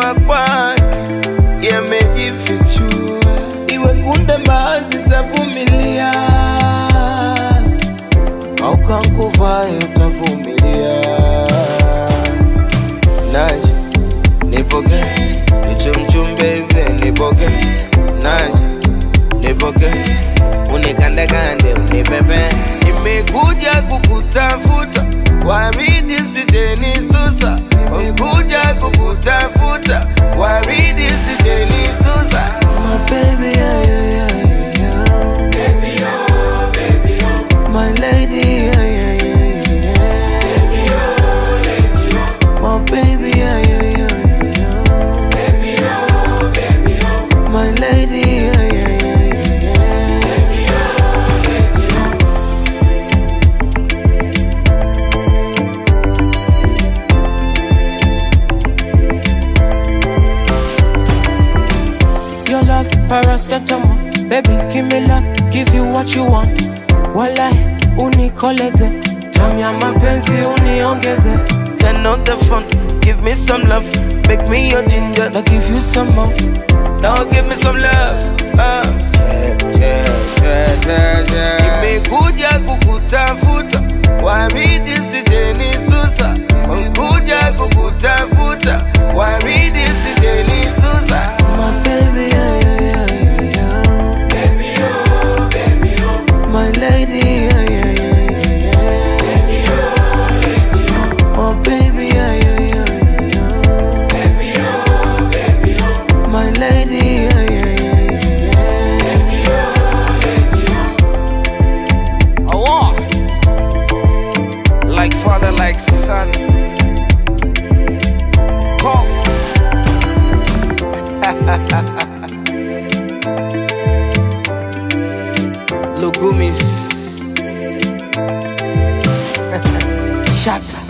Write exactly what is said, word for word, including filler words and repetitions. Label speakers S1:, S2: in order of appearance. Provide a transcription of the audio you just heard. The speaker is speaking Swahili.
S1: ya kwake yamejifichua. Iwe kunde mbaazi tavumilia, au kankuvai utavumilia. Naja nipoke, nichumchum baby nipoke. Naja nipoke, unikande kande unipepe. Nimekuja kukutafuta, waridi sijeni susa. Nimekuja kukutafuta, waridi sijeni susa. My baby, yeah, yeah, yeah, yeah. Baby, oh, baby, oh. My lady, yeah, yeah, yeah, yeah. Baby, oh, lady, oh. My baby, yeah, yeah, yeah, yeah. Baby, oh, baby, oh. My lady, yeah, yeah, yeah, yeah. Baby, oh, lady, oh. Your love, paracetamol. Baby, give me love, give you what you want. Walai, unikoleze. Tamu ya mapenzi uniongeze. Turn on the phone, give me some love. Make me your ginger, I'll give you some more. Now give me some love. uh. Yeah, yeah, yeah, yeah. Nimekuja kukutafuta, waridi sijeni susa. Nimekuja kukutafuta, waridi sijeni susa. My baby, yeah, yeah, yeah, yeah. Baby, oh, baby, oh. My lady, yeah, yeah, yeah, yeah. Baby, oh, lady, oh. My baby, yeah, yeah, yeah, yeah. Baby, oh, baby, oh. My lady, yeah, yeah, yeah, yeah. Baby, oh, lady, oh. Oh, like father, like son. Cough. Lugumis. Shut up.